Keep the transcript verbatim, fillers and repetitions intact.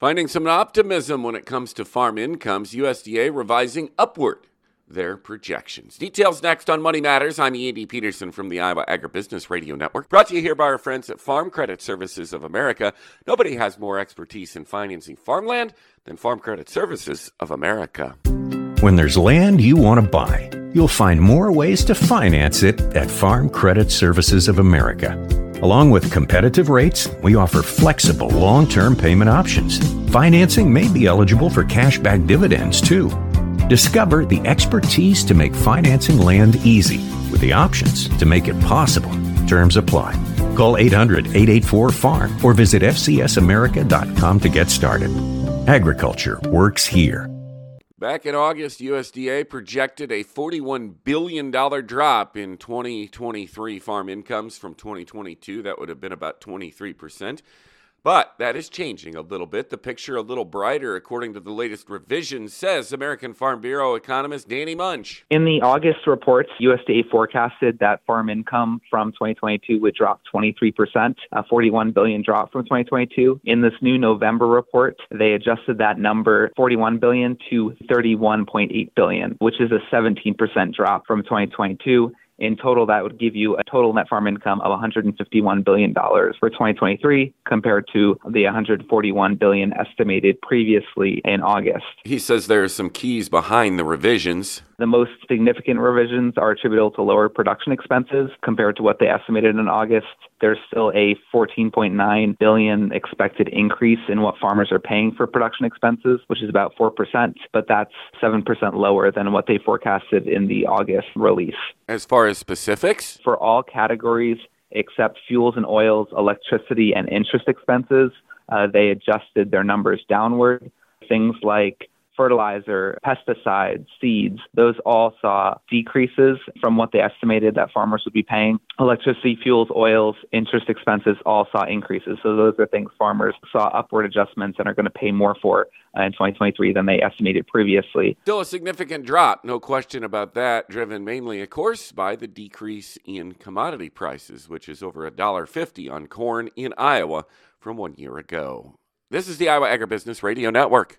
Finding some optimism when it comes to farm incomes, U S D A revising upward their projections. Details next on Money Matters. I'm Andy Peterson from the Iowa Agribusiness Radio Network. Brought to you here by our friends at Farm Credit Services of America. Nobody has more expertise in financing farmland than Farm Credit Services of America. When there's land you want to buy, you'll find more ways to finance it at Farm Credit Services of America. Along with competitive rates, we offer flexible long-term payment options. Financing may be eligible for cashback dividends, too. Discover the expertise to make financing land easy with the options to make it possible. Terms apply. Call eight hundred, eight eight four, farm or visit f c s america dot com to get started. Agriculture works here. Back in August, U S D A projected a forty-one billion dollars drop in twenty twenty-three farm incomes from twenty twenty-two. That would have been about twenty-three percent. But that is changing a little bit. The picture a little brighter, according to the latest revision, says American Farm Bureau economist Danny Munch. In the August reports, U S D A forecasted that farm income from twenty twenty-two would drop twenty-three percent, a forty-one billion dollars drop from twenty twenty-two. In this new November report, they adjusted that number forty-one billion dollars to thirty-one point eight billion dollars, which is a seventeen percent drop from twenty twenty-two. In total, that would give you a total net farm income of one hundred fifty-one billion dollars for twenty twenty-three compared to the one hundred forty-one billion dollars estimated previously in August. He says there are some keys behind the revisions. The most significant revisions are attributable to lower production expenses compared to what they estimated in August. There's still a fourteen point nine billion dollars expected increase in what farmers are paying for production expenses, which is about four percent, but that's seven percent lower than what they forecasted in the August release. As far as specifics? For all categories except fuels and oils, electricity, and interest expenses, uh, they adjusted their numbers downward. Things like fertilizer, pesticides, seeds, those all saw decreases from what they estimated that farmers would be paying. Electricity, fuels, oils, interest expenses all saw increases. So those are things farmers saw upward adjustments and are going to pay more for uh, in twenty twenty-three than they estimated previously. Still a significant drop, no question about that, driven mainly, of course, by the decrease in commodity prices, which is over one dollar fifty on corn in Iowa from one year ago. This is the Iowa Agribusiness Radio Network.